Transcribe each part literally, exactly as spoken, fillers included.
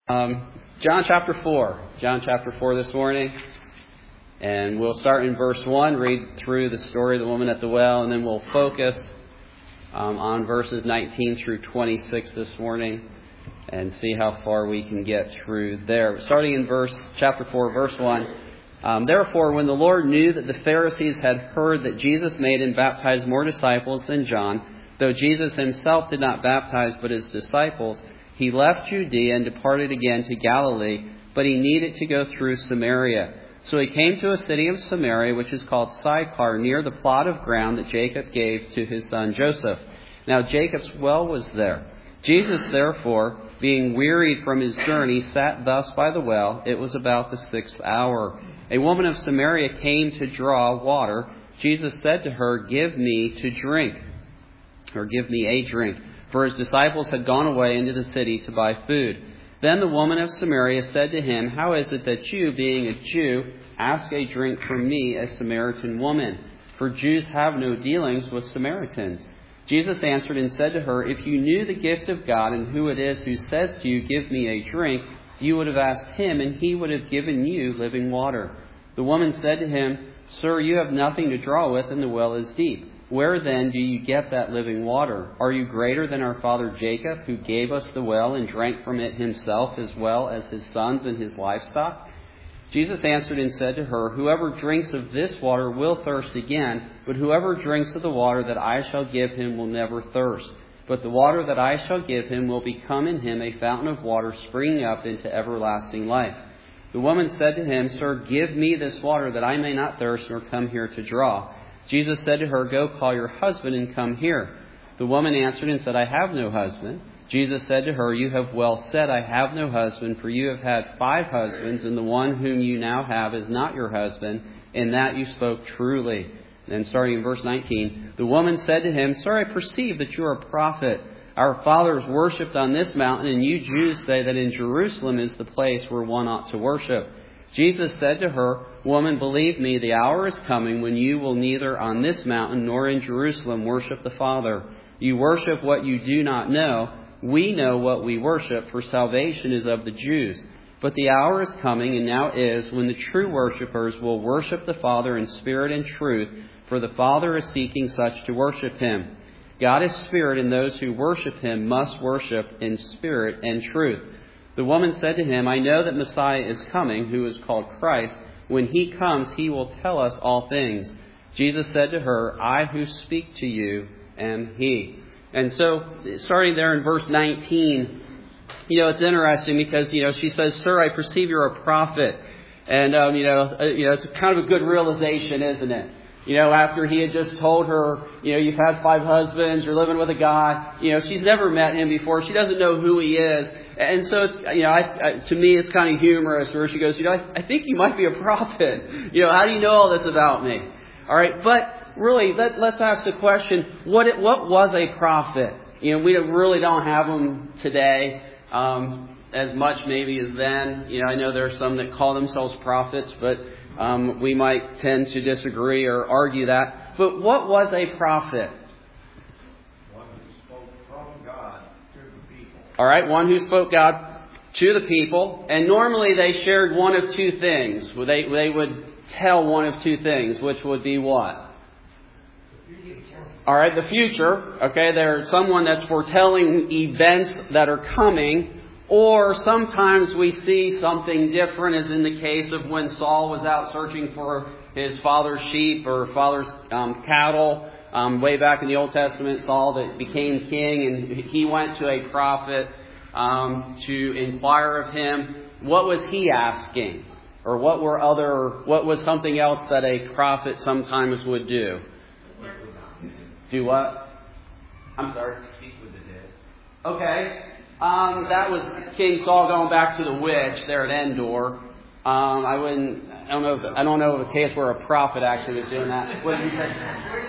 Um, John chapter four. John chapter four this morning. And we'll start in verse one, read through the story of the woman at the well, and then we'll focus um, on verses nineteen through twenty-six this morning and see how far we can get through there. Starting in verse chapter four, verse one. Um, Therefore, when the Lord knew that the Pharisees had heard that Jesus made and baptized more disciples than John, though Jesus himself did not baptize but his disciples, he left Judea and departed again to Galilee, but he needed to go through Samaria. So he came to a city of Samaria, which is called Sychar, near the plot of ground that Jacob gave to his son Joseph. Now Jacob's well was there. Jesus, therefore, being wearied from his journey, sat thus by the well. It was about the sixth hour. A woman of Samaria came to draw water. Jesus said to her, "Give me to drink," or "Give me a drink." For his disciples had gone away into the city to buy food. Then the woman of Samaria said to him, "How is it that you, being a Jew, ask a drink from me, a Samaritan woman? For Jews have no dealings with Samaritans." Jesus answered and said to her, "If you knew the gift of God and who it is who says to you, 'Give me a drink,' you would have asked him, and he would have given you living water." The woman said to him, "Sir, you have nothing to draw with, and the well is deep. Where then do you get that living water? Are you greater than our father Jacob, who gave us the well and drank from it himself, as well as his sons and his livestock?" Jesus answered and said to her, "Whoever drinks of this water will thirst again, but whoever drinks of the water that I shall give him will never thirst. But the water that I shall give him will become in him a fountain of water springing up into everlasting life." The woman said to him, "Sir, give me this water that I may not thirst nor come here to draw." Jesus said to her, "Go call your husband and come here." The woman answered and said, "I have no husband." Jesus said to her, "You have well said, 'I have no husband,' for you have had five husbands, and the one whom you now have is not your husband. In that you spoke truly." Then starting in verse nineteen, the woman said to him, "Sir, I perceive that you are a prophet. Our fathers worshipped on this mountain, and you Jews say that in Jerusalem is the place where one ought to worship." Jesus said to her, "Woman, believe me, the hour is coming when you will neither on this mountain nor in Jerusalem worship the Father. You worship what you do not know. We know what we worship, for salvation is of the Jews. But the hour is coming, and now is, when the true worshippers will worship the Father in spirit and truth, for the Father is seeking such to worship him. God is spirit, and those who worship him must worship in spirit and truth." The woman said to him, "I know that Messiah is coming, who is called Christ. When he comes, he will tell us all things." Jesus said to her, "I who speak to you am he." And so, starting there in verse nineteen, you know, it's interesting because, you know, she says, "Sir, I perceive you're a prophet." And, um, you know, uh, you know, it's kind of a good realization, isn't it? You know, after he had just told her, you know, "You've had five husbands, you're living with a guy." You know, she's never met him before. She doesn't know who he is. And so, it's, you know, I, I, to me, it's kind of humorous where she goes, "You know, I, I think you might be a prophet. You know, how do you know all this about me?" All right. But really, let, let's ask the question, what it, what was a prophet? You know, we really don't have them today um, as much maybe as then. You know, I know there are some that call themselves prophets, but um, we might tend to disagree or argue that. But what was a prophet? All right, one who spoke God to the people. And normally they shared one of two things. They, they would tell one of two things, which would be what? All right, the future. Okay, they're someone that's foretelling events that are coming. Or sometimes we see something different, as in the case of when Saul was out searching for his father's sheep or father's um, cattle. Um, way back in the Old Testament, Saul that became king, and he went to a prophet um, to inquire of him. What was he asking? Or what were other? What was something else that a prophet sometimes would do? Do what? I'm sorry. Speak with the dead. Okay. Um, that was King Saul going back to the witch there at Endor. Um, I wouldn't. I don't know. If, I don't know of a case where a prophet actually was doing that. What did you say?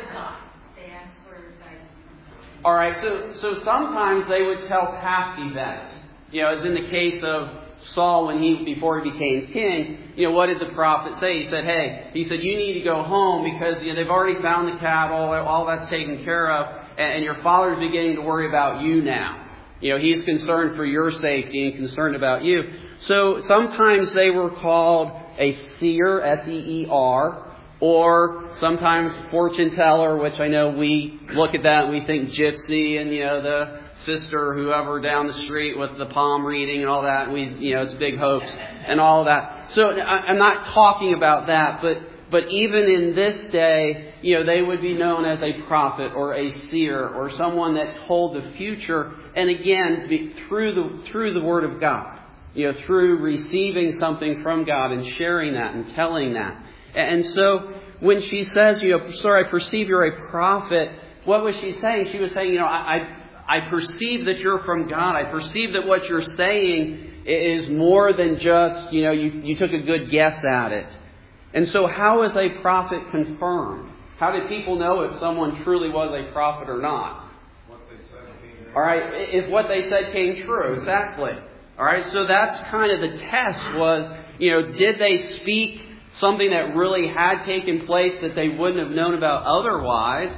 All right, so so sometimes they would tell past events. You know, as in the case of Saul when he before he became king. You know, what did the prophet say? He said, "Hey," he said, "you need to go home because you know they've already found the cattle, all that's taken care of, and, and your father's beginning to worry about you now." You know, He's concerned for your safety and concerned about you. So sometimes they were called a seer, S E E R, or sometimes fortune teller, which I know we look at that and we think gypsy and, you know, the sister, whoever down the street with the palm reading and all that. And we, you know, it's a big hoax and all of that. So I'm not talking about that, but But even in this day, you know, they would be known as a prophet or a seer or someone that told the future. And again, be, through the through the Word of God, you know, through receiving something from God and sharing that and telling that. And so when she says, you know, sir, I perceive you're a prophet, what was she saying? She was saying, you know, I I, I perceive that you're from God. I perceive that what you're saying is more than just, you know, you, you took a good guess at it. And so how is a prophet confirmed? How do people know if someone truly was a prophet or not? What they said came true. All right, if what they said came true, exactly. All right, so that's kind of the test was, you know, did they speak something that really had taken place that they wouldn't have known about otherwise?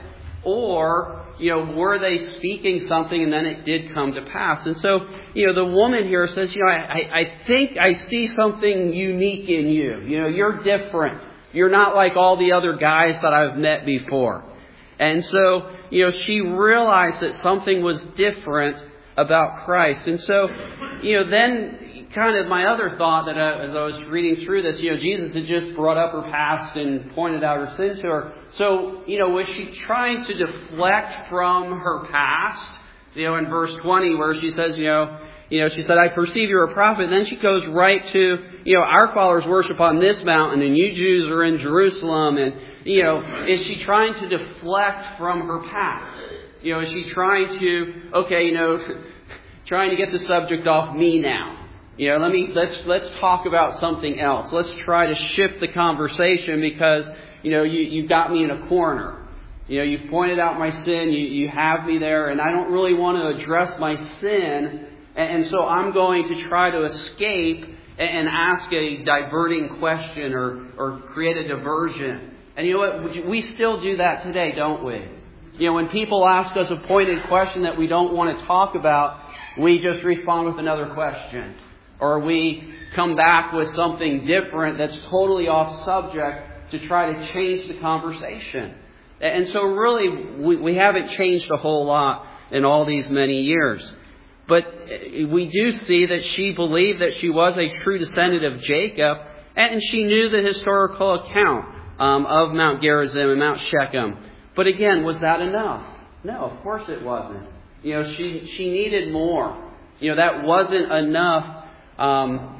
Or, you know, were they speaking something and then it did come to pass? And so, you know, the woman here says, you know, I, I think I see something unique in you. You know, you're different. You're not like all the other guys that I've met before. And so, you know, she realized that something was different about Christ. And so, you know, then kind of my other thought that I, as I was reading through this, you know, Jesus had just brought up her past and pointed out her sin to her. So, you know, was she trying to deflect from her past? You know, in verse twenty where she says, you know, you know, she said, I perceive you're a prophet. And then she goes right to, you know, our fathers worship on this mountain and you Jews are in Jerusalem. And, you know, is she trying to deflect from her past? You know, is she trying to, okay, you know, trying to get the subject off me now? You know, let me, let's, let's talk about something else. Let's try to shift the conversation because, you know, you, you got me in a corner. You know, you've pointed out my sin. You, you have me there and I don't really want to address my sin. And, and so I'm going to try to escape and, and ask a diverting question or, or create a diversion. And you know what? We still do that today, don't we? You know, when people ask us a pointed question that we don't want to talk about, we just respond with another question. Or we come back with something different that's totally off subject to try to change the conversation. And so really, we, we haven't changed a whole lot in all these many years. But we do see that she believed that she was a true descendant of Jacob. And she knew the historical account um, of Mount Gerizim and Mount Shechem. But again, was that enough? No, of course it wasn't. You know, she, she needed more. You know, that wasn't enough Um,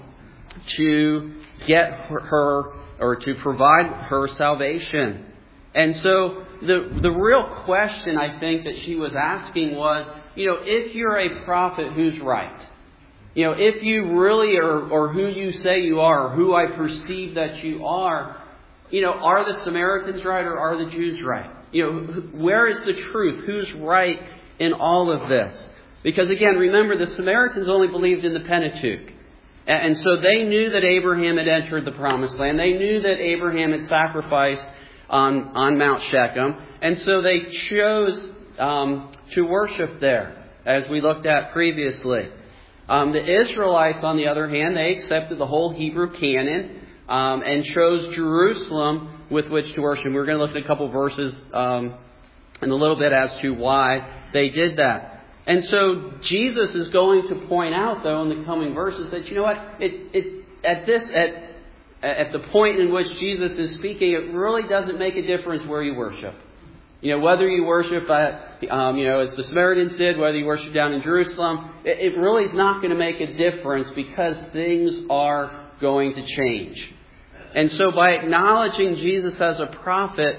to get her or to provide her salvation. And so the the real question I think that she was asking was, you know, if you're a prophet, who's right? You know, if you really are, or who you say you are, or who I perceive that you are, you know, are the Samaritans right or are the Jews right? You know, where is the truth? Who's right in all of this? Because again, remember, the Samaritans only believed in the Pentateuch. And so they knew that Abraham had entered the Promised Land. They knew that Abraham had sacrificed on, on Mount Shechem. And so they chose um, to worship there, as we looked at previously. Um, the Israelites, on the other hand, they accepted the whole Hebrew canon um, and chose Jerusalem with which to worship. We're going to look at a couple verses um, in a little bit as to why they did that. And so Jesus is going to point out, though, in the coming verses that, you know what, it, it, at this, at, at the point in which Jesus is speaking, it really doesn't make a difference where you worship. You know, whether you worship at, um, you know, as the Samaritans did, whether you worship down in Jerusalem, it, it really is not going to make a difference because things are going to change. And so by acknowledging Jesus as a prophet,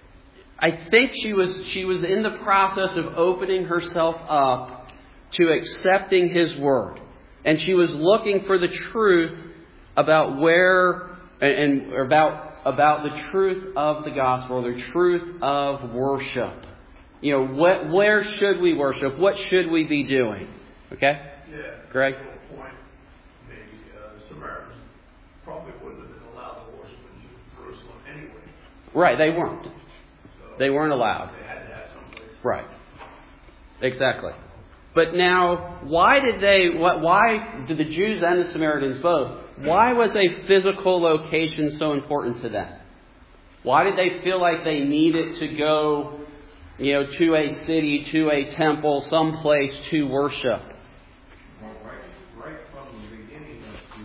I think she was she was in the process of opening herself up to accepting His Word. And she was looking for the truth about where, and about, about the truth of the gospel, the truth of worship. You know, what, where should we worship? What should we be doing? Okay? Yeah. Greg? Point, maybe uh, Samaritans probably wouldn't have been allowed to worship in Jerusalem anyway. Right, they weren't. They weren't allowed. They had to have someplace. Right. Exactly. But now, why did they, why did the Jews and the Samaritans both, why was a physical location so important to them? Why did they feel like they needed to go, you know, to a city, to a temple, someplace to worship? Well, right, right from the beginning of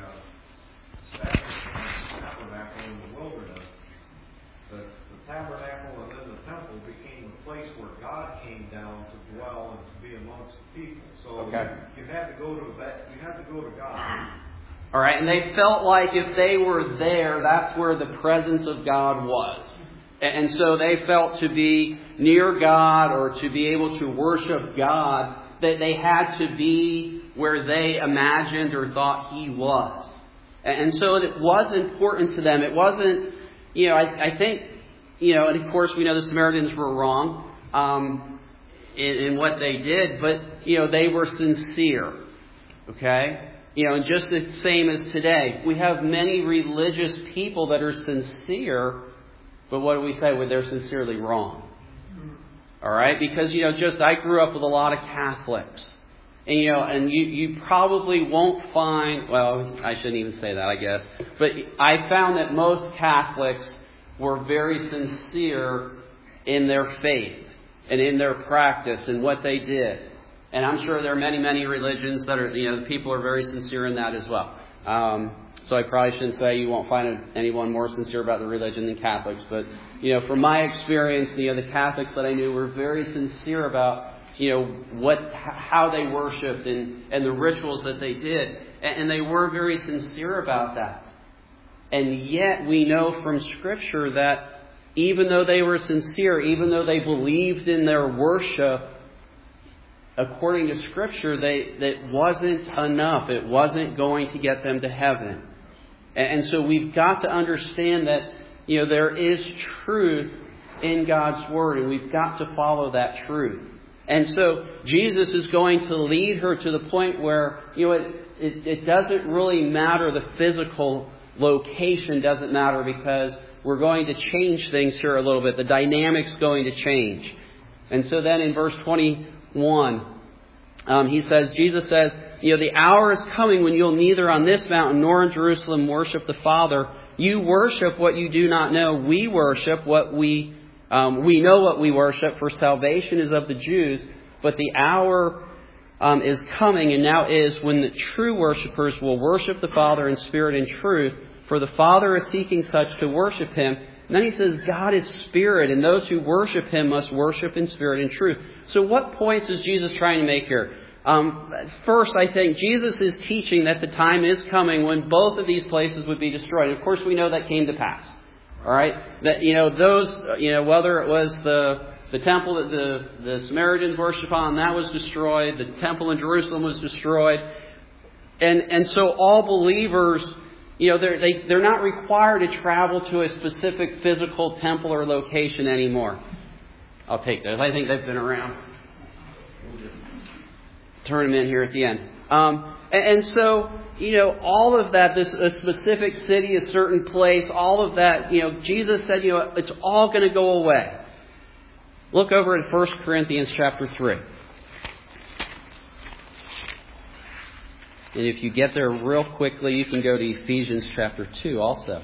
the uh, tabernacle in the wilderness, the, the tabernacle and then the temple became the place where God came down to dwell and to be amongst the people. So Okay. you, you had to go to that. You had to go to God. All right, and they felt like if they were there, that's where the presence of God was. And so they felt to be near God or to be able to worship God, that they had to be where they imagined or thought He was. And so it was important to them. It wasn't, you know, I, I think, you know, and of course we know the Samaritans were wrong um, in, in what they did, but, you know, they were sincere. Okay? You know, and just the same as today, we have many religious people that are sincere, but what do we say? Well, they're sincerely wrong. All right? Because, you know, just I grew up with a lot of Catholics. And, you know, and you, you probably won't find, well, I shouldn't even say that, I guess. But I found that most Catholics were very sincere in their faith and in their practice and what they did. And I'm sure there are many, many religions that are, you know, people are very sincere in that as well. Um, so I probably shouldn't say you won't find anyone more sincere about the religion than Catholics. But, you know, from my experience, you know, the Catholics that I knew were very sincere about, you know, what, how they worshipped and, and the rituals that they did. And they were very sincere about that. And yet we know from Scripture that even though they were sincere, even though they believed in their worship, according to Scripture, they that wasn't enough. It wasn't going to get them to heaven. And so we've got to understand that, you know, there is truth in God's Word, and we've got to follow that truth. And so Jesus is going to lead her to the point where, you know, it, it, it doesn't really matter. The physical location doesn't matter, because we're going to change things here a little bit. The dynamic's going to change. And so then in verse twenty-one, um, he says, Jesus says, you know, the hour is coming when you'll neither on this mountain nor in Jerusalem worship the Father. You worship what you do not know. We worship what we um, we know what we worship, for salvation is of the Jews. But the hour um, is coming, and now is, when the true worshipers will worship the Father in spirit and truth. For the Father is seeking such to worship Him. And then he says, God is spirit, and those who worship Him must worship in spirit and truth. So what points is Jesus trying to make here? Um, first, I think Jesus is teaching that the time is coming when both of these places would be destroyed. Of course, we know that came to pass. All right, that, you know, those, you know, whether it was the the temple that the the Samaritans worship on, that was destroyed. The temple in Jerusalem was destroyed, and and so all believers, you know, they're they, they're not required to travel to a specific physical temple or location anymore. I'll take those. I think they've been around. We'll just turn them in here at the end. Um, and, and so, you know, all of that, this a specific city, a certain place, all of that, you know, Jesus said, you know, it's all going to go away. Look over at First Corinthians chapter three. And if you get there real quickly, you can go to Ephesians chapter two also.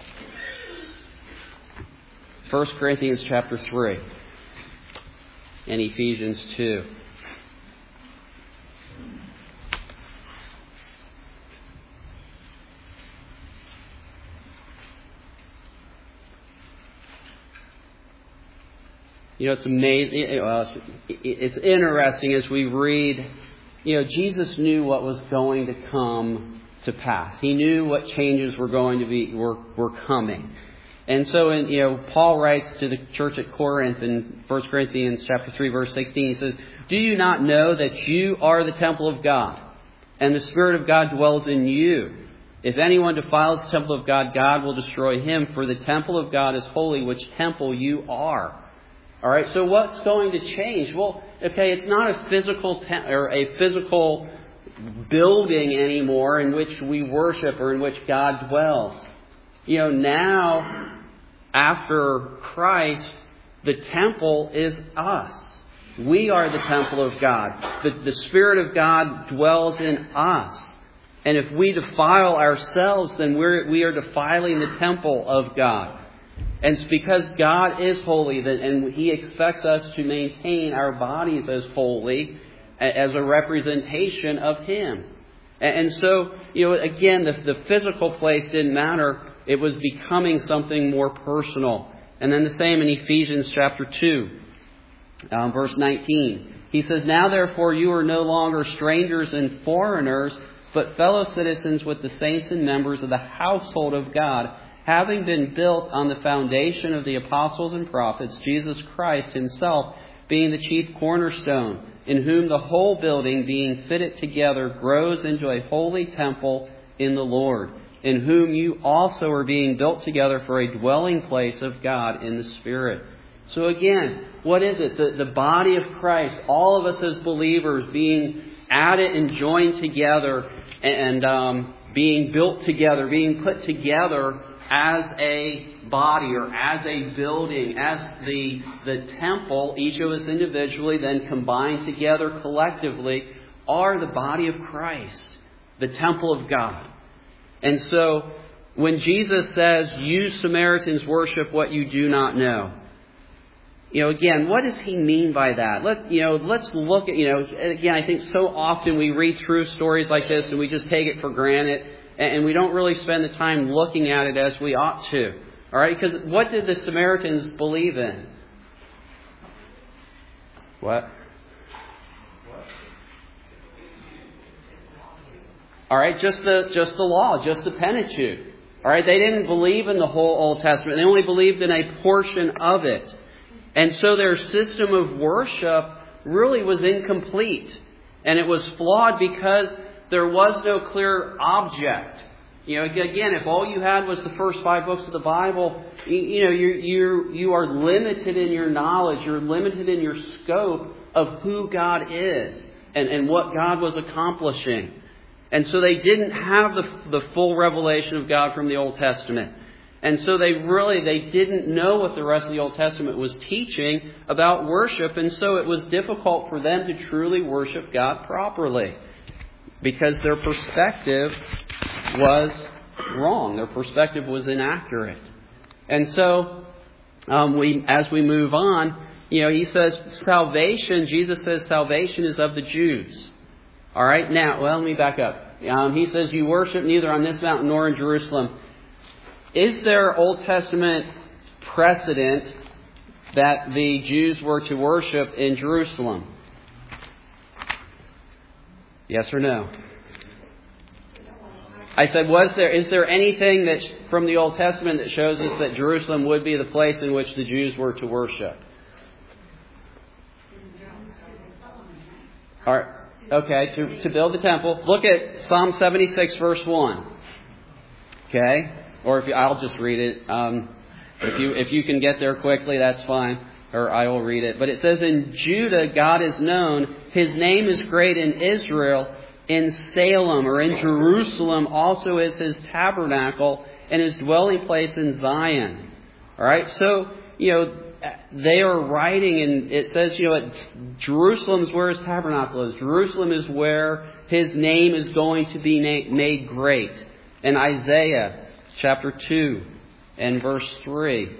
First Corinthians chapter three and Ephesians two. You know, it's amazing. Well, it's interesting as we read. You know, Jesus knew what was going to come to pass. He knew what changes were going to be were were coming. And so, in, you know, Paul writes to the church at Corinth in First Corinthians chapter three, verse sixteen. He says, "Do you not know that you are the temple of God, and the Spirit of God dwells in you? If anyone defiles the temple of God, God will destroy him. For the temple of God is holy, which temple you are." All right, so what's going to change? Well, okay, it's not a physical te- or a physical building anymore in which we worship or in which God dwells. You know, now, after Christ, the temple is us. We are the temple of God. The, the Spirit of God dwells in us. And if we defile ourselves, then we're, we are defiling the temple of God. And it's because God is holy that, and He expects us to maintain our bodies as holy, as a representation of Him. And, and so, you know, again, the, the physical place didn't matter. It was becoming something more personal. And then the same in Ephesians chapter two, um, verse nineteen. He says, "Now therefore you are no longer strangers and foreigners, but fellow citizens with the saints and members of the household of God, having been built on the foundation of the apostles and prophets, Jesus Christ Himself being the chief cornerstone, in whom the whole building, being fitted together, grows into a holy temple in the Lord, in whom you also are being built together for a dwelling place of God in the Spirit." So again, what is it? The, the body of Christ, all of us as believers being added and joined together and um, being built together, being put together as a body or as a building, as the, the temple, each of us individually, then combined together collectively, are the body of Christ, the temple of God. And so, when Jesus says, "You Samaritans worship what you do not know," you know, again, what does He mean by that? Let, you know, let's look at, you know, again, I think so often we read through stories like this and we just take it for granted and we don't really spend the time looking at it as we ought to. All right? Because what did the Samaritans believe in? What? All right, just the just the law, just the Pentateuch. All right, they didn't believe in the whole Old Testament. They only believed in a portion of it. And so their system of worship really was incomplete. And it was flawed because there was no clear object. You know, again, if all you had was the first five books of the Bible, you, you know, you you you are limited in your knowledge. You're limited in your scope of who God is and, and what God was accomplishing. And so they didn't have the the full revelation of God from the Old Testament. And so they really, they didn't know what the rest of the Old Testament was teaching about worship. And so it was difficult for them to truly worship God properly because their perspective was wrong. Their perspective was inaccurate. And so um, we, as we move on, you know, He says salvation, Jesus says salvation is of the Jews. All right. Now, well, let me back up. Um, he says you worship neither on this mountain nor in Jerusalem. Is there Old Testament precedent that the Jews were to worship in Jerusalem? Yes or no? I said, was there, is there anything that from the Old Testament that shows us that Jerusalem would be the place in which the Jews were to worship? All right. Okay, to, to build the temple. Look at Psalm seventy-six, verse one. Okay? Or if you, I'll just read it. Um, if you if you can get there quickly, that's fine. Or I will read it. But it says, "In Judah God is known. His name is great in Israel. In Salem," or in Jerusalem, also is His tabernacle and His dwelling place in Zion. All right? So, you know, they are writing, and it says, you know, it's, Jerusalem's where His tabernacle is. Jerusalem is where His name is going to be na- made great. In Isaiah chapter two and verse three.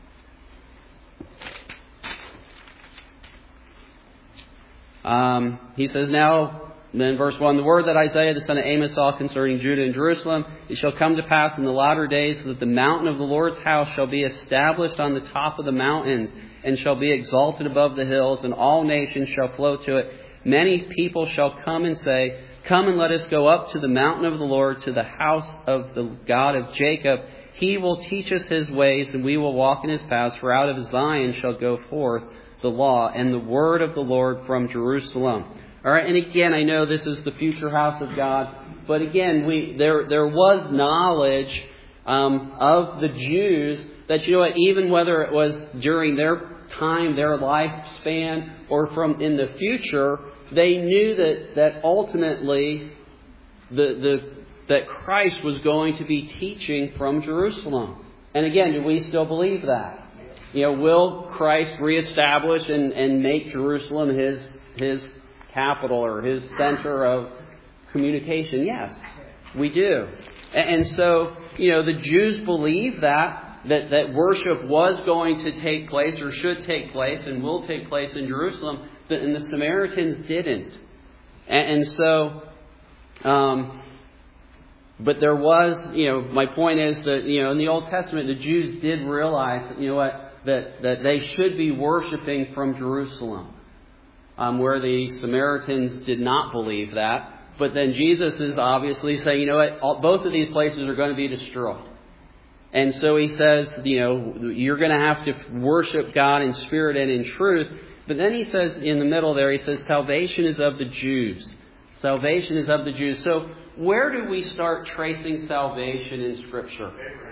Um, he says, now, then verse one, "The word that Isaiah the son of Amos saw concerning Judah and Jerusalem, it shall come to pass in the latter days that the mountain of the Lord's house shall be established on the top of the mountains and shall be exalted above the hills, and all nations shall flow to it. Many people shall come and say, 'Come and let us go up to the mountain of the Lord, to the house of the God of Jacob. He will teach us His ways, and we will walk in His paths. For out of Zion shall go forth the law and the word of the Lord from Jerusalem.'" All right, and again, I know this is the future house of God, but again, we there there was knowledge um, of the Jews that, you know what, even whether it was during their time, their lifespan, or from in the future, they knew that that ultimately the the that Christ was going to be teaching from Jerusalem. And again, do we still believe that? You know, will Christ reestablish and, and make Jerusalem his his capital or his center of communication? Yes, we do. And, and so, you know, the Jews believe that, that, that worship was going to take place or should take place and will take place in Jerusalem, and the Samaritans didn't. And, and so, um, but there was, you know, my point is that, you know, in the Old Testament, the Jews did realize that, you know what, that, that they should be worshiping from Jerusalem, um, where the Samaritans did not believe that. But then Jesus is obviously saying, you know what, all, both of these places are going to be destroyed. And so he says, you know, you're going to have to worship God in spirit and in truth. But then he says in the middle there, he says, salvation is of the Jews. Salvation is of the Jews. So where do we start tracing salvation in Scripture?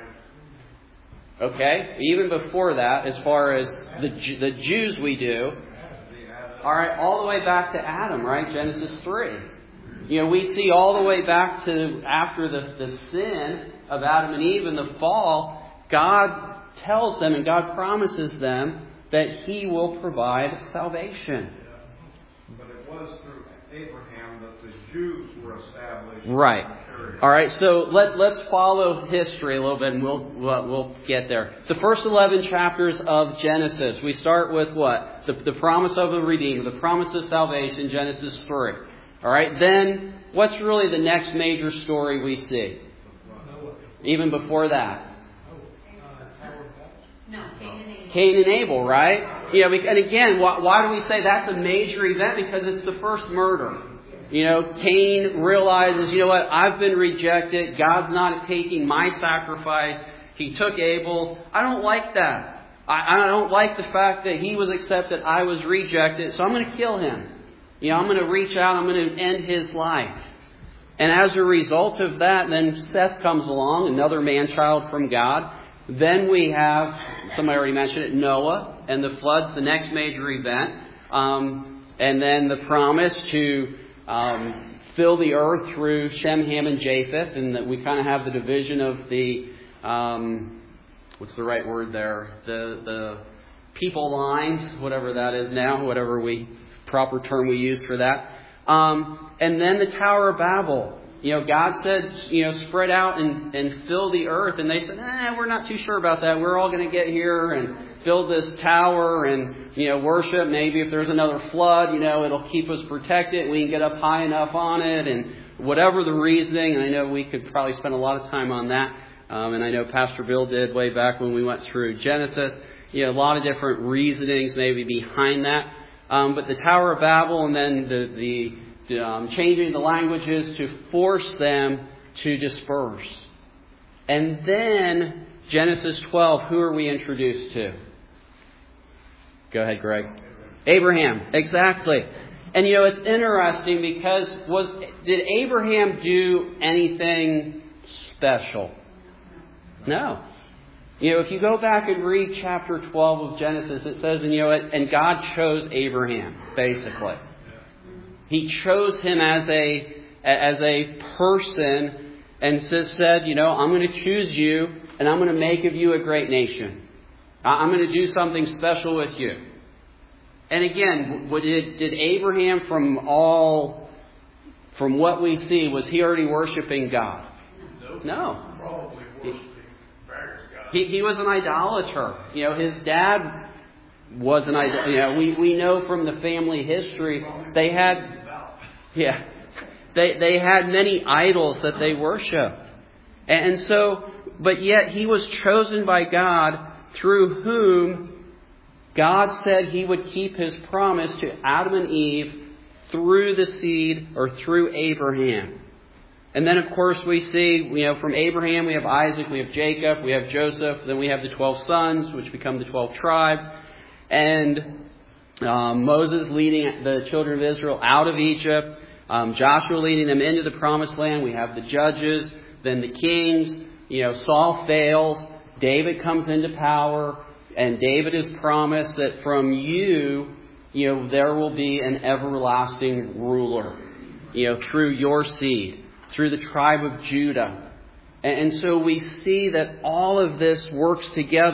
Okay, even before that, as far as the the Jews we do, all right, all the way back to Adam, right? Genesis three. You know, we see all the way back to after the, the sin of Adam and Eve and the fall, God tells them and God promises them that He will provide salvation. But it was through Abraham that the Jews were established. Right. All right. So let let's follow history a little bit, and we'll we'll, we'll get there. The first eleven chapters of Genesis. We start with what? The the promise of the Redeemer, the promise of salvation. Genesis three. All right. Then what's really the next major story we see? Even before that. No, Cain and Abel. Cain and Abel, right? You know, and again, why, why do we say that's a major event? Because it's the first murder. You know, Cain realizes, you know what, I've been rejected. God's not taking my sacrifice. He took Abel. I don't like that. I, I don't like the fact that he was accepted, I was rejected. So I'm going to kill him. You know, I'm going to reach out. I'm going to end his life. And as a result of that, then Seth comes along, another man-child from God. Then we have, somebody already mentioned it, Noah and the floods, the next major event. Um, and then the promise to um, fill the earth through Shem, Ham, and Japheth. And that we kind of have the division of the, um, what's the right word there? The, the people lines, whatever that is now, whatever we, proper term we use for that. Um, and then the Tower of Babel. You know, God said, you know, spread out and, and fill the earth. And they said, eh, we're not too sure about that. We're all going to get here and build this tower and, you know, worship. Maybe if there's another flood, you know, it'll keep us protected. We can get up high enough on it. And whatever the reasoning, and I know we could probably spend a lot of time on that. Um, and I know Pastor Bill did way back when we went through Genesis. You know, a lot of different reasonings maybe behind that. Um, but the Tower of Babel and then the... the Um, changing the languages to force them to disperse. And then Genesis twelve, who are we introduced to? Go ahead, Greg. Abraham, exactly. And you know, it's interesting because was did Abraham do anything special? No. You know, if you go back and read chapter twelve of Genesis, it says, and you know, and God chose Abraham, basically. He chose him as a as a person and said, you know, I'm going to choose you and I'm going to make of you a great nation. I'm going to do something special with you. And again, did, did Abraham from all, from what we see, was he already worshiping God? No. Probably worshiping various gods. He, he was an idolater. You know, his dad was an idolater. You know, we, we know from the family history, they had... Yeah, they they had many idols that they worshipped. And so, but yet he was chosen by God through whom God said He would keep His promise to Adam and Eve through the seed or through Abraham. And then, of course, we see, you know, from Abraham we have Isaac, we have Jacob, we have Joseph, then we have the twelve sons, which become the twelve tribes. And um, Moses leading the children of Israel out of Egypt. Um, Joshua leading them into the promised land. We have the judges, then the kings. You know, Saul fails. David comes into power. And David is promised that from you, you know, there will be an everlasting ruler. You know, through your seed, through the tribe of Judah. And, and so we see that all of this works together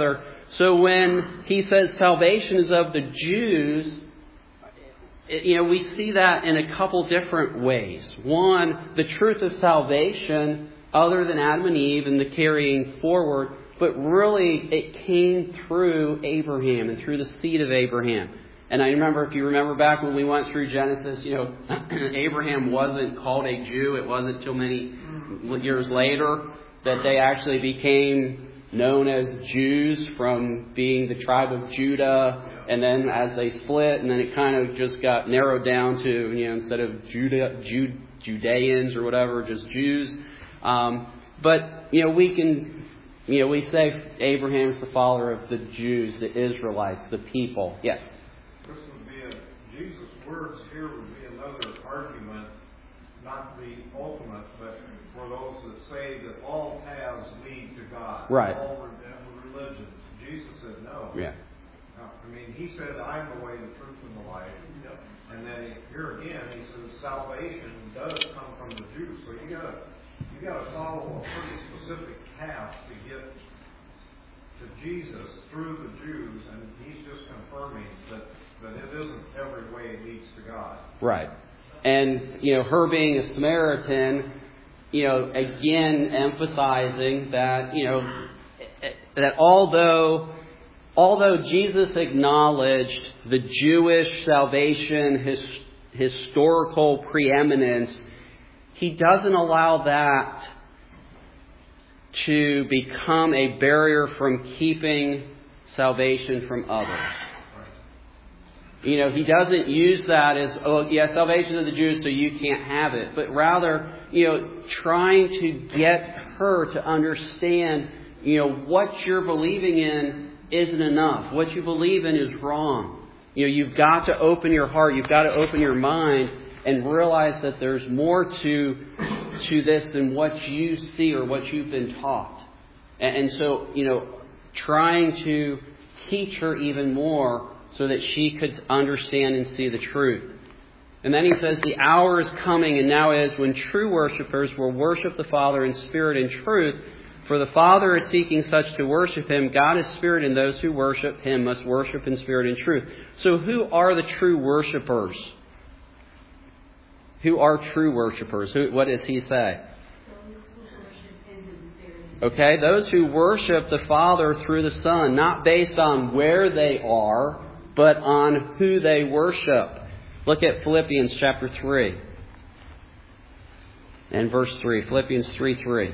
So when he says salvation is of the Jews, you know, we see that in a couple different ways. One, the truth of salvation, other than Adam and Eve and the carrying forward, but really it came through Abraham and through the seed of Abraham. And I remember, if you remember back when we went through Genesis, you know, Abraham wasn't called a Jew. It wasn't till many years later that they actually became known as Jews from being the tribe of Judah. And then as they split, and then it kind of just got narrowed down to, you know, instead of Judah, Jude, Judeans or whatever, just Jews. Um, but, you know, we can, you know, we say Abraham's the father of the Jews, the Israelites, the people. Yes? This would be a, Jesus' words here would be another argument, not the ultimate, but for those that say that all paths lead to God. Right. All religions. Jesus said no. Yeah. I mean, he said, "I'm the way, the truth, and the life." And then here again, he says, salvation does come from the Jews. So you got to you got to follow a pretty specific path to get to Jesus through the Jews, and he's just confirming that that it isn't every way it leads to God. Right. And, you know, her being a Samaritan, you know, again emphasizing that, you know, that although although Jesus acknowledged the Jewish salvation, his historical preeminence, he doesn't allow that to become a barrier from keeping salvation from others. You know, he doesn't use that as, oh, yeah, salvation of the Jews, so you can't have it. But rather, you know, trying to get her to understand, you know, what you're believing in isn't enough. What you believe in is wrong. You know, you've got to open your heart. You've got to open your mind and realize that there's more to to this than what you see or what you've been taught. And, and so, you know, trying to teach her even more so that she could understand and see the truth. And then he says, the hour is coming and now is when true worshipers will worship the Father in spirit and truth. For the Father is seeking such to worship Him. God is spirit, and those who worship Him must worship in spirit and truth. So who are the true worshipers? Who are true worshipers? Who, what does he say? Okay, those who worship the Father through the Son, not based on where they are, but on who they worship. Look at Philippians chapter three and verse three. Philippians three three.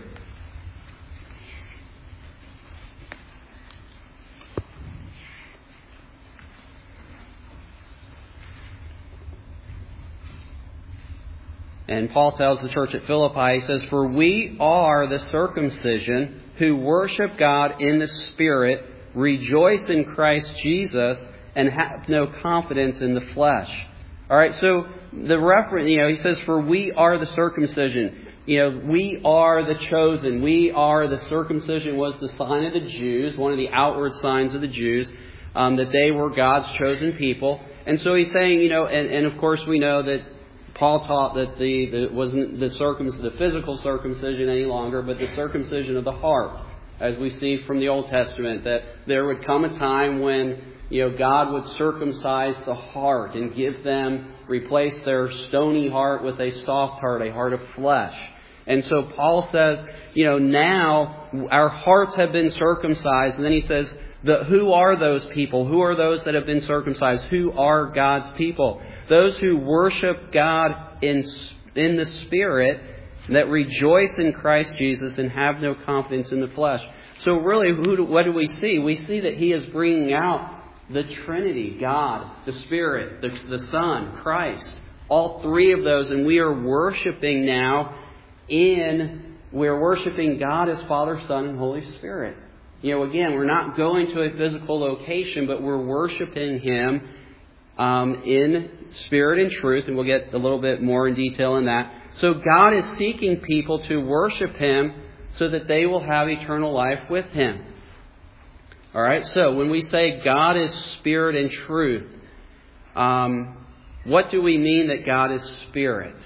And Paul tells the church at Philippi, he says, for we are the circumcision who worship God in the Spirit, rejoice in Christ Jesus, and have no confidence in the flesh. All right, so the reference, you know, he says, for we are the circumcision. You know, we are the chosen. We are the circumcision was the sign of the Jews, one of the outward signs of the Jews, um, that they were God's chosen people. And so he's saying, you know, and, and of course we know that Paul taught that the, the wasn't the circum the physical circumcision any longer, but the circumcision of the heart, as we see from the Old Testament, that there would come a time when, you know, God would circumcise the heart and give them, replace their stony heart with a soft heart, a heart of flesh. And so Paul says, you know, now our hearts have been circumcised. And then he says, the, who are those people? Who are those that have been circumcised? Who are God's people? Those who worship God in, in the Spirit, that rejoice in Christ Jesus and have no confidence in the flesh. So really, who do, what do we see? We see that he is bringing out the Trinity, God, the Spirit, the, the Son, Christ, all three of those. And we are worshiping now in, we're worshiping God as Father, Son, and Holy Spirit. You know, again, we're not going to a physical location, but we're worshiping Him Um, in spirit and truth, and we'll get a little bit more in detail in that. So God is seeking people to worship Him so that they will have eternal life with Him. All right, so when we say God is spirit and truth, um, what do we mean that God is spirit?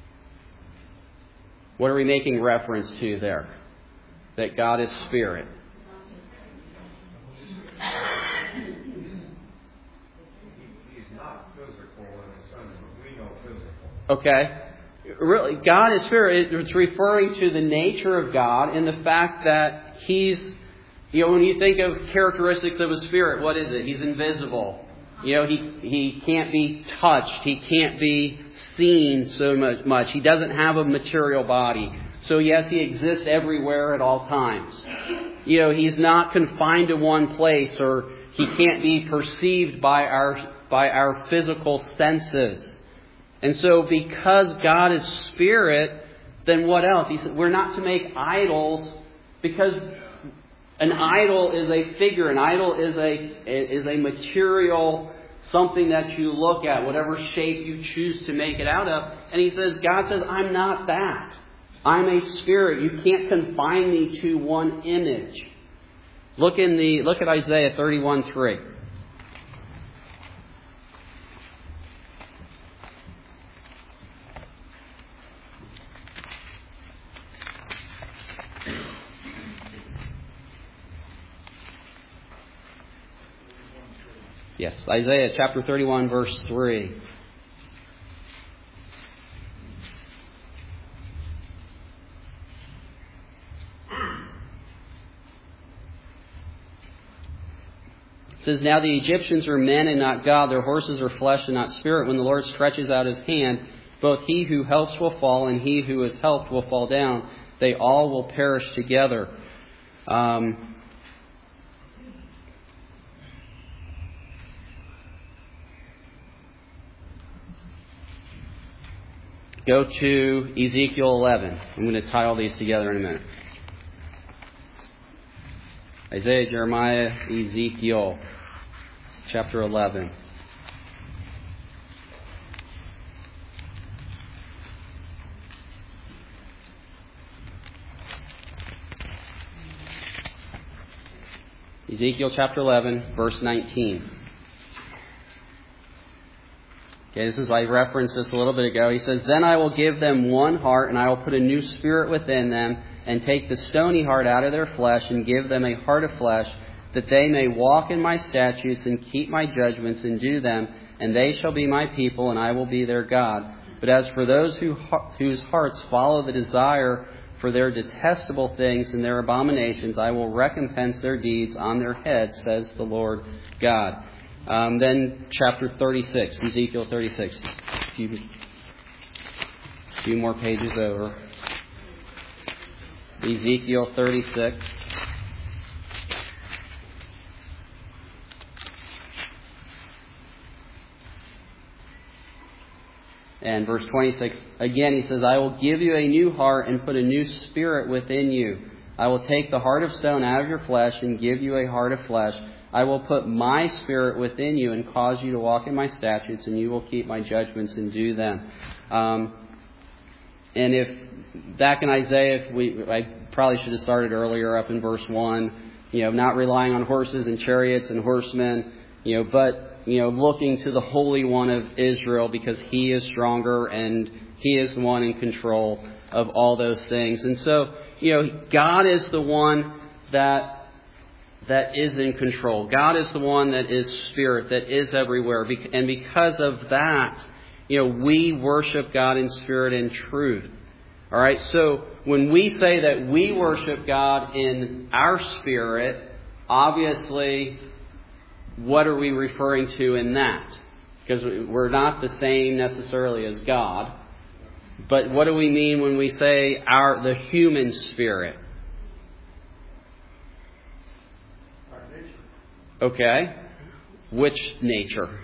What are we making reference to there? That God is spirit. Okay? Really, God is spirit. It's referring to the nature of God and the fact that He's, you know, when you think of characteristics of a spirit, what is it? He's invisible. You know, he, he can't be touched. He can't be seen so much, much. He doesn't have a material body. So yes, He exists everywhere at all times. You know, He's not confined to one place, or He can't be perceived by our, by our physical senses. And so because God is spirit, then what else? He said we're not to make idols, because an idol is a figure. An idol is a is a material, something that you look at, whatever shape you choose to make it out of. And He says, God says, I'm not that. I'm a spirit. You can't confine me to one image. Look in the look at Isaiah thirty-one three. Yes, Isaiah chapter thirty-one, verse three. It says, now the Egyptians are men and not God. Their horses are flesh and not spirit. When the Lord stretches out His hand, both he who helps will fall and he who is helped will fall down. They all will perish together. Um, Go to Ezekiel eleven. I'm going to tie all these together in a minute. Isaiah, Jeremiah, Ezekiel, chapter eleven. Ezekiel chapter eleven, verse nineteen. Okay, this is, I referenced this a little bit ago. He says, then I will give them one heart, and I will put a new spirit within them, and take the stony heart out of their flesh, and give them a heart of flesh, that they may walk in my statutes, and keep my judgments, and do them, and they shall be my people, and I will be their God. But as for those who, whose hearts follow the desire for their detestable things and their abominations, I will recompense their deeds on their heads, says the Lord God. Um, then chapter thirty-six, Ezekiel thirty-six. A few, few more pages over. Ezekiel thirty-six. And verse twenty-six, again he says, I will give you a new heart and put a new spirit within you. I will take the heart of stone out of your flesh and give you a heart of flesh. I will put my spirit within you and cause you to walk in my statutes, and you will keep my judgments and do them. Um, and if, back in Isaiah, if we, I probably should have started earlier up in verse one, you know, not relying on horses and chariots and horsemen, you know, but, you know, looking to the Holy One of Israel, because He is stronger and He is the one in control of all those things. And so, you know, God is the one that that is in control. God is the one that is spirit, that is everywhere. And because of that, you know, we worship God in spirit and truth. All right, so when we say that we worship God in our spirit, obviously, what are we referring to in that? Because we're not the same necessarily as God. But what do we mean when we say our the human spirit? Okay. Which nature?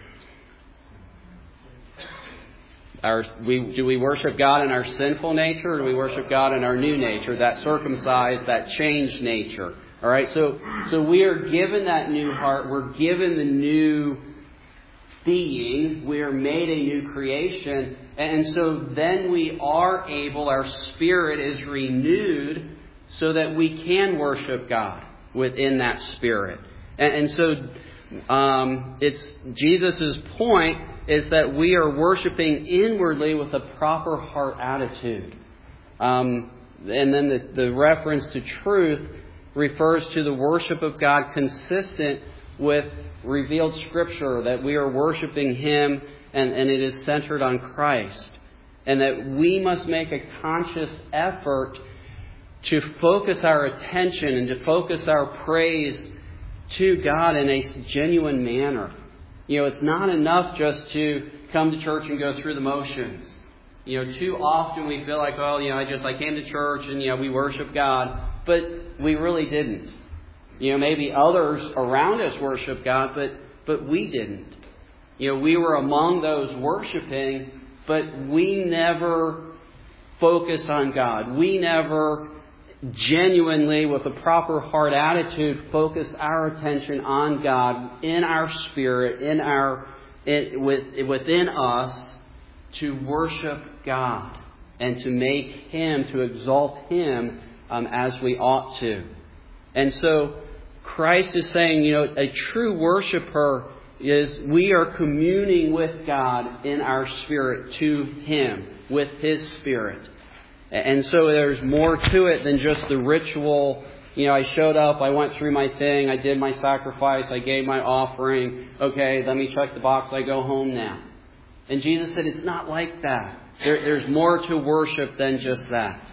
Our, we, do we worship God in our sinful nature, or do we worship God in our new nature, that circumcised, that changed nature? All right. So, so we are given that new heart. We're given the new being. We are made a new creation, and so then we are able. Our spirit is renewed, so that we can worship God within that spirit. And, and so, um, it's Jesus' point is that we are worshiping inwardly with a proper heart attitude. Um, and then the, the reference to truth refers to the worship of God consistent with revealed Scripture, that we are worshiping Him and, and it is centered on Christ. and that we must make a conscious effort to focus our attention and to focus our praise to God in a genuine manner. You know, it's not enough just to come to church and go through the motions. You know, too often we feel like, well, you know, I just, I came to church and, you know, we worship God, but we really didn't. You know, maybe others around us worship God, but, but we didn't. You know, we were among those worshiping, but we never focused on God. We never genuinely, with a proper heart attitude, focus our attention on God in our spirit, in our in, with, within us, to worship God and to make Him, to exalt Him um, as we ought to. And so Christ is saying, you know, a true worshiper is we are communing with God in our spirit to Him, with His Spirit. And so there's more to it than just the ritual. You know, I showed up, I went through my thing, I did my sacrifice, I gave my offering. Okay, let me check the box, I go home now. And Jesus said it's not like that. There, there's more to worship than just that.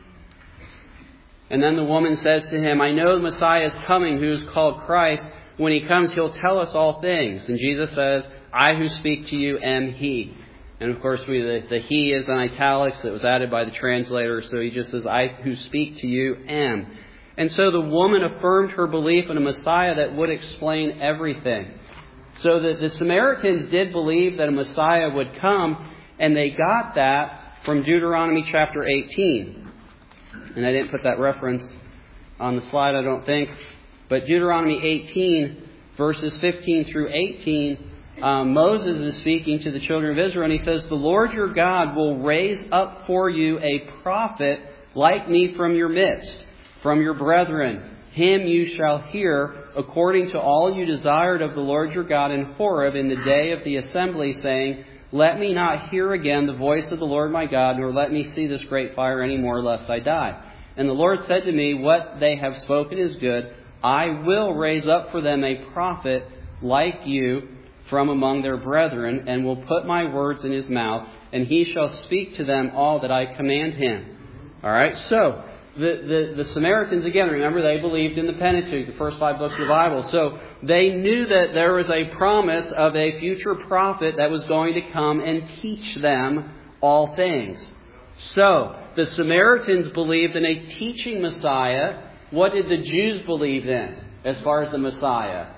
And then the woman says to Him, I know the Messiah is coming, who is called Christ. When He comes, He'll tell us all things. And Jesus says, I who speak to you am He. And of course, we, the, the He is in italics that was added by the translator. So He just says, I who speak to you am. And so the woman affirmed her belief in a Messiah that would explain everything. So that the Samaritans did believe that a Messiah would come. And they got that from Deuteronomy chapter eighteen. And I didn't put that reference on the slide, I don't think. But Deuteronomy eighteen, verses fifteen through eighteen, Um, Moses is speaking to the children of Israel, and he says, the Lord your God will raise up for you a prophet like me from your midst, from your brethren. Him you shall hear according to all you desired of the Lord your God in Horeb in the day of the assembly, saying, let me not hear again the voice of the Lord my God, nor let me see this great fire any more, lest I die. And the Lord said to me, what they have spoken is good. I will raise up for them a prophet like you from among their brethren, and will put my words in his mouth, and he shall speak to them all that I command him. All right, so the, the, the Samaritans, again, remember, they believed in the Pentateuch, the first five books of the Bible. So they knew that there was a promise of a future prophet that was going to come and teach them all things. So the Samaritans believed in a teaching Messiah. What did the Jews believe in as far as the Messiah?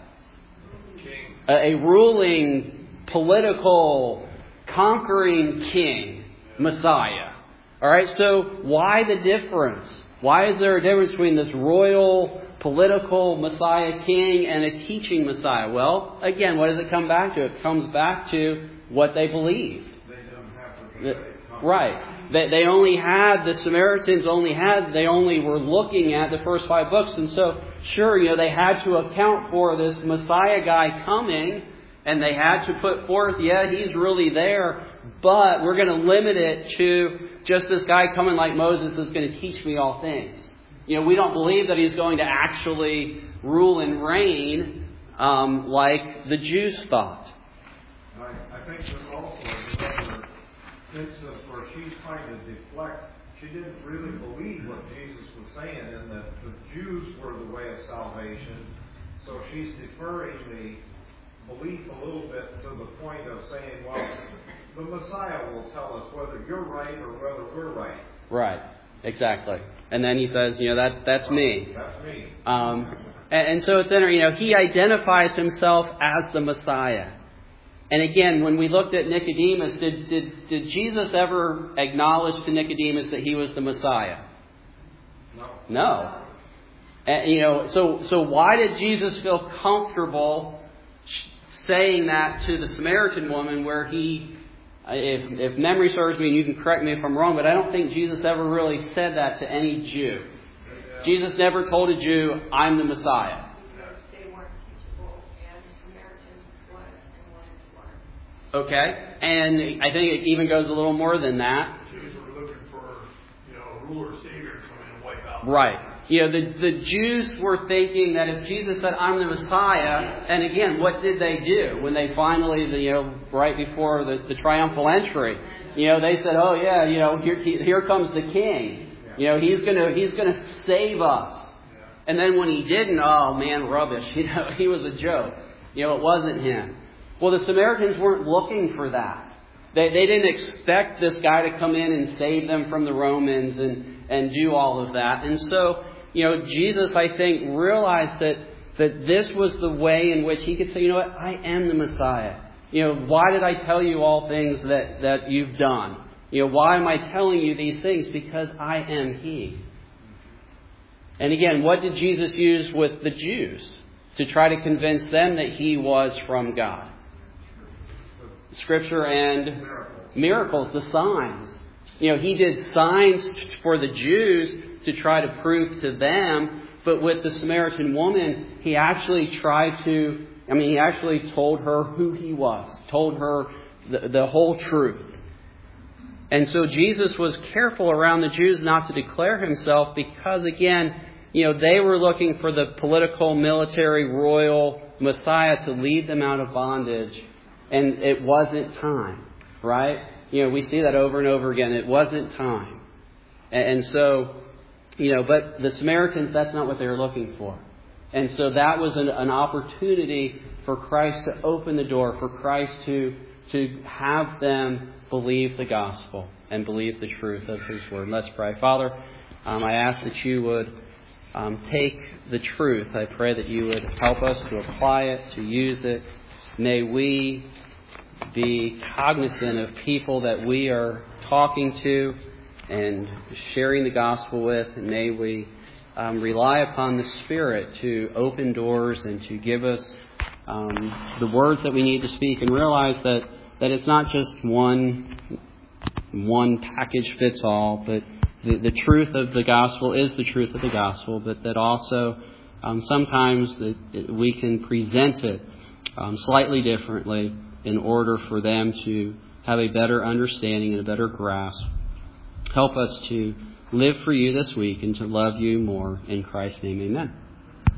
A ruling, political, conquering king, Messiah. All right, so why the difference? Why is there a difference between this royal, political Messiah king and a teaching Messiah? Well, again, what does it come back to? It comes back to what they believed. They don't have to the, right. They, they only had, the Samaritans only had, they only were looking at the first five books. And so, sure, you know, they had to account for this Messiah guy coming, and they had to put forth, yeah, he's really there, but we're going to limit it to just this guy coming like Moses is going to teach me all things. You know, we don't believe that he's going to actually rule and reign um, like the Jews thought. I, I think there's also another instance where she's trying to deflect. She didn't really believe what Jesus was saying, and that the Jews were the way of salvation. So she's deferring the belief a little bit to the point of saying, well, the Messiah will tell us whether you're right or whether we're right. Right, exactly. And then he says, you know, that that's me. That's me. Um, and, and so it's interesting, you know, he identifies himself as the Messiah. And again, when we looked at Nicodemus, did, did, did Jesus ever acknowledge to Nicodemus that he was the Messiah? No. No. And, you know, so so why did Jesus feel comfortable saying that to the Samaritan woman, where he, if, if memory serves me, and you can correct me if I'm wrong, but I don't think Jesus ever really said that to any Jew. Yeah. Jesus never told a Jew, I'm the Messiah. They weren't teachable, and Samaritans was and wanted to learn. Okay? And I think it even goes a little more than that. Jews were looking for, you know, a ruler, savior to come in and wipe out. Right. You know, the, the Jews were thinking that if Jesus said, I'm the Messiah, and again, what did they do when they finally, you know, right before the, the triumphal entry, you know, they said, oh yeah, you know, here, here comes the King. You know, he's gonna, he's gonna save us. And then when he didn't, oh man, rubbish. You know, he was a joke. You know, it wasn't him. Well, the Samaritans weren't looking for that. They, they didn't expect this guy to come in and save them from the Romans and, and do all of that. And so, you know, Jesus, I think, realized that, that this was the way in which he could say, you know what, I am the Messiah. You know, why did I tell you all things that, that you've done? You know, why am I telling you these things? Because I am He. And again, what did Jesus use with the Jews to try to convince them that He was from God? Scripture and miracles, the signs. You know, He did signs for the Jews to try to prove to them, but with the Samaritan woman, He actually tried to, I mean, He actually told her who He was, told her the, the whole truth. And so Jesus was careful around the Jews not to declare Himself because, again, you know, they were looking for the political, military, royal Messiah to lead them out of bondage. And it wasn't time, right? You know, we see that over and over again. It wasn't time. And so, you know, but the Samaritans, that's not what they were looking for. And so that was an, an opportunity for Christ to open the door, for Christ to, to have them believe the gospel and believe the truth of His word. Let's pray. Father, um, I ask that you would um, take the truth. I pray that you would help us to apply it, to use it. May we be cognizant of people that we are talking to and sharing the gospel with. And may we um, rely upon the Spirit to open doors and to give us um, the words that we need to speak, and realize that, that it's not just one, one package fits all, but the, the truth of the gospel is the truth of the gospel, but that also um, sometimes that we can present it Um, slightly differently in order for them to have a better understanding and a better grasp. Help us to live for you this week and to love you more. In Christ's name, amen.